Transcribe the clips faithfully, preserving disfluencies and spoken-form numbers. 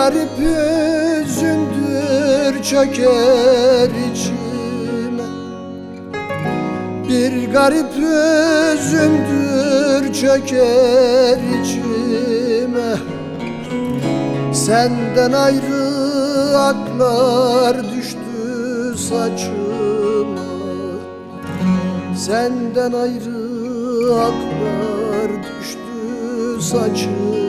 garip hüzündür çöker içime, bir garip hüzündür çöker içime. Senden ayrı aklar düştü saçıma, senden ayrı aklar düştü saçıma.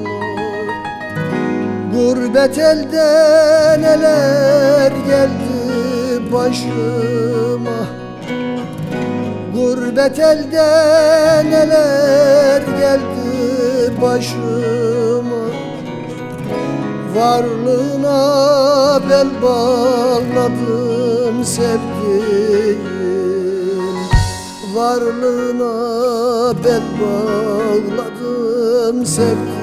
Gurbet elde neler geldi başıma, gurbet elde neler geldi başıma. Varlığına bel bağladım sevdiğim, varlığına bel bağladım sevdiğim.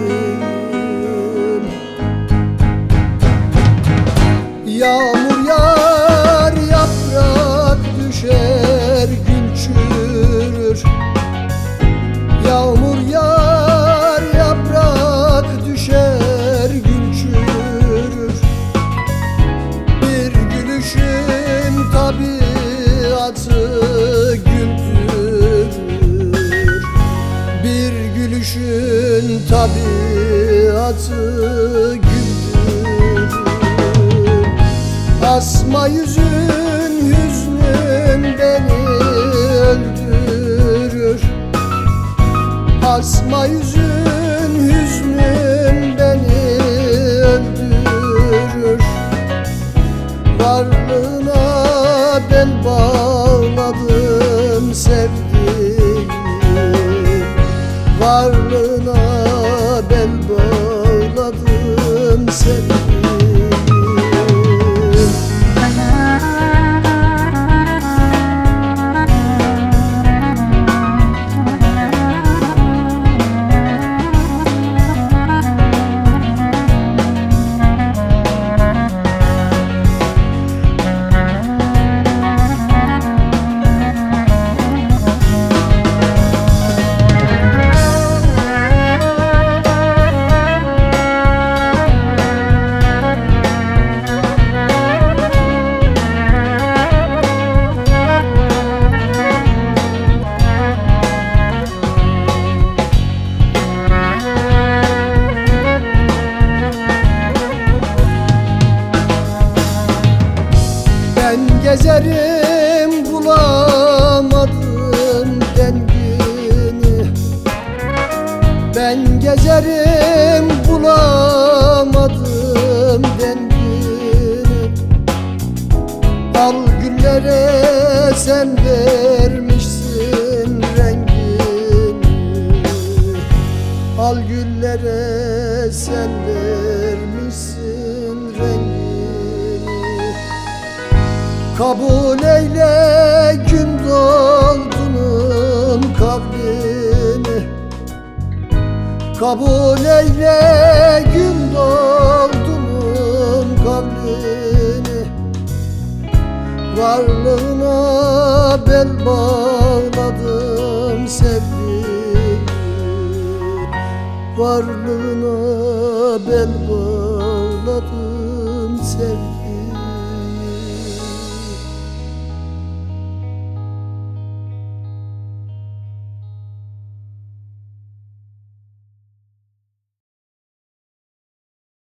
Yağmur yağar, yaprak düşer, gün çürür. Yağmur yağar, yaprak düşer, gün çürür. Bir gülüşün tabiatı güldürür, bir gülüşün tabiatı güldürür. Asma yüzün, hüznün beni öldürür. Asma yüzün, hüznün beni öldürür. Varlığına bel bağladım sevdiğim, varlığına bel bağladım sevdiğim. Ben gezerim bulamadım dengini, ben gezerim bulamadım dengini. Al güllere sen vermişsin rengini, al güllere sen vermişsin rengini. Kabul eyle gün doğdunun kavlini, kabul eyle gün doğdunun kavlini. Varlığına bel bağladım sevdiğim, varlığına bel bağladım sevdiğim.